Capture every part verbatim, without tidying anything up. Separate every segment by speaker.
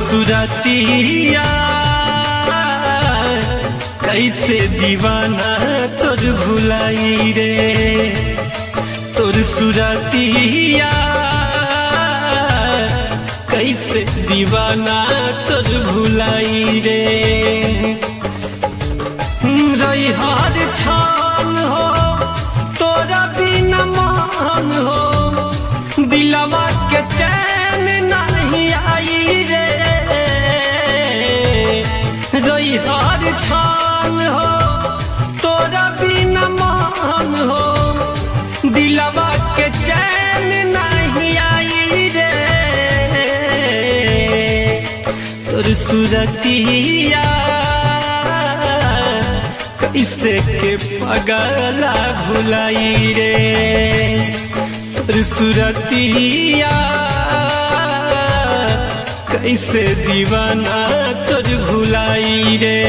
Speaker 1: सुरतिया कैसे दीवाना तोर भुलाई रे, तोर सुरतिया कैसे दीवाना तोर भुलाई रे। रही हर छान हो तोरा बिना मान हो, दिलवा के चैन नहीं आई रे। रही हर छान हो तोरा बिना मान हो, दिलवा के चैन नहीं आई रे। तोर सुरतिया कैसे के पगला भुलाई रे, तोर सुरतिया कैसे दीवाना तोर भुलाई रे।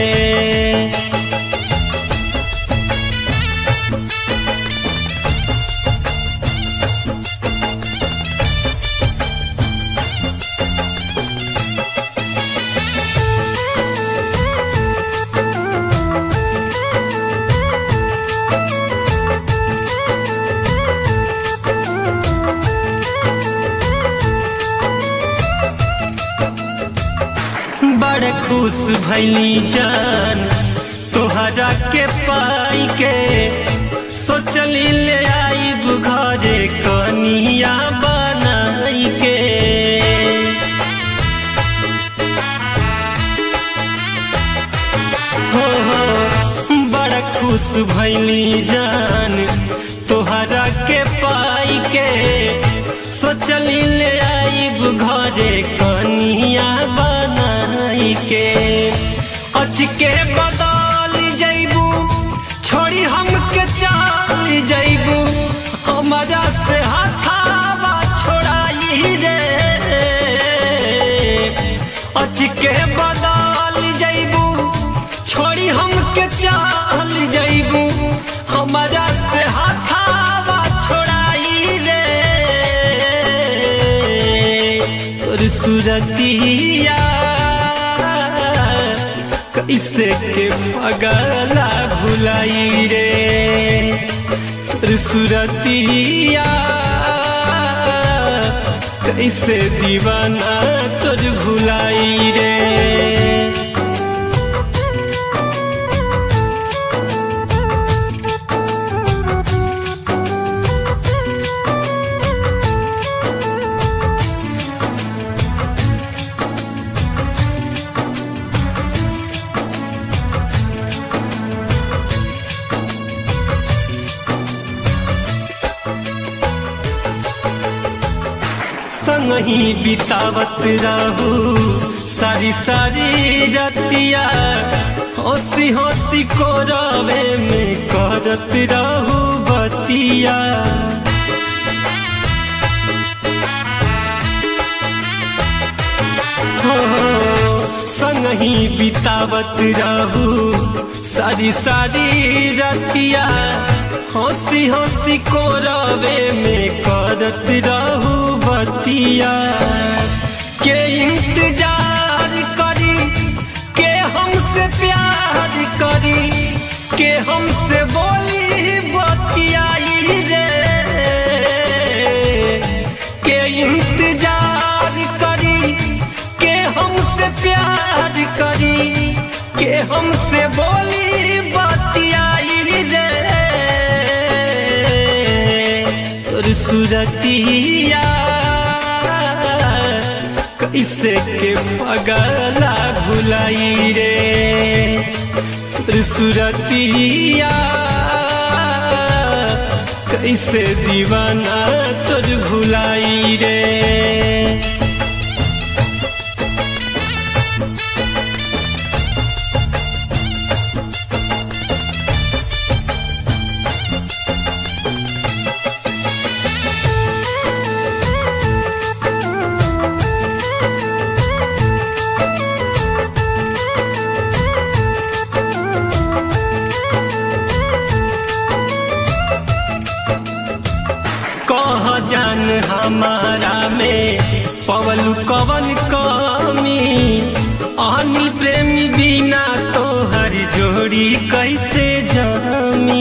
Speaker 1: बड़ खुश भैली जान तोहरा के पाई के, सोचली ले आइब घरे कनिया बनाई के। हो हो बड़ खुश भैली जान तोहरा के पाई के, सोचली ले आइब घरे कनिया बनाई के। अच के बदल जैबू छोड़ी हमके चाल जैबू, हमारा से हाथावा छोड़ाई रे। अच के बदल जैबू छोड़ी हमके चाल जैबू, हमारा से हाथावा छोड़ाई रे। तोर सुरतिया कैसे के पगला भुलाई रे, तोर सुरतिया कैसे दीवाना तोर भुलाई रे। संगही बितावत रहू सारी सारी रतिया, हंसी हंसी को रवे में करत रहू बतिया। हो संगही बितावत रहू सारी सारी रतिया, हंसी हंसी को रवे में करत रहू बतिया। के इंतजार करी के हमसे प्यार करी, के हमसे बोली बतियाई रे। के इंतजार करी के हमसे प्यार करी, के हमसे बोली बतियाई रे। तोर सुरतिया कैसे के पगला भुलाई रे, तोर सुरतिया कैसे दीवाना तोर भुलाई रे। जान हमारा में पवलू कवन कमी अनिल प्रेमी बिना तोहर जोड़ी कैसे जामी।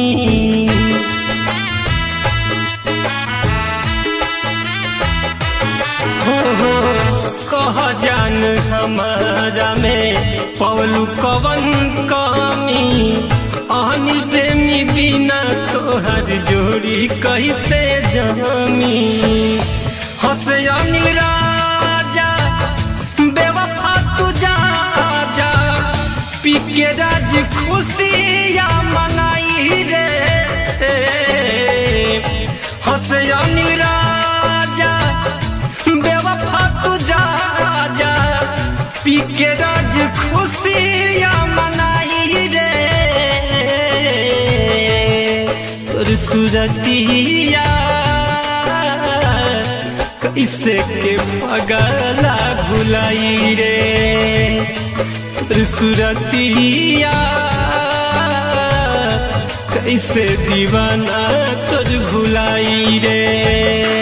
Speaker 1: हो हो कह जान हमारा में पौलू कवन कमी। अनिल प्रेमी बिना तोहर जोड़ी कैसे जामी। हंसे अनिल राजा बेवफा तू जा जा पी के राज खुशियाँ मनाई रे। हंसे अनिल राजा बेवफा तू जा जा पी के राज खुशियाँ मनाई रे। तोर सूरतिया कैसे के पगला भुलाई रे। तोर सूरतिया कैसे दीवाना तोर भुलाई रे।